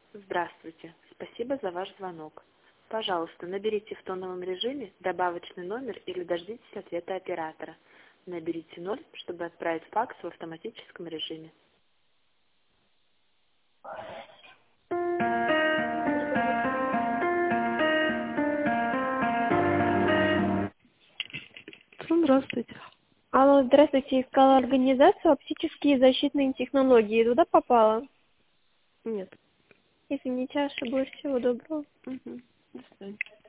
Здравствуйте. Спасибо за ваш звонок. Пожалуйста, наберите в тоновом режиме добавочный номер или дождитесь ответа оператора. Наберите 0, чтобы отправить факс в автоматическом режиме. Здравствуйте. Алло, здравствуйте. Искала организацию «Оптические защитные технологии». Туда попала? Нет. Извините, ошиблась. Всего доброго. Угу. До свидания.